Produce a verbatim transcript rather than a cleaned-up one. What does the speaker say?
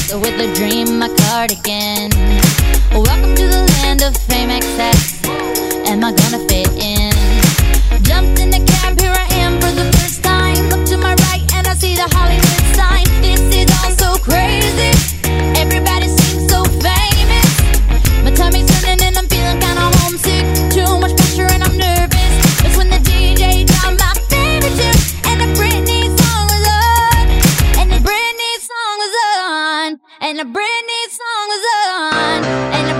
with a dream, my cardigan. Welcome to the land of fame excess. Am I gonna fit in? Jumped in the cab, here I am for the first time. Look to my right and I see the Hollywood sign. This is all so crazy. Everybody seems so famous. My tummy's turning and I'm feeling kinda homesick. Too much pressure and I'm nervous. It's when the D J dropped my favorite tune, and the Britney song was on. And the Britney song was on. And the Britney song was on. And the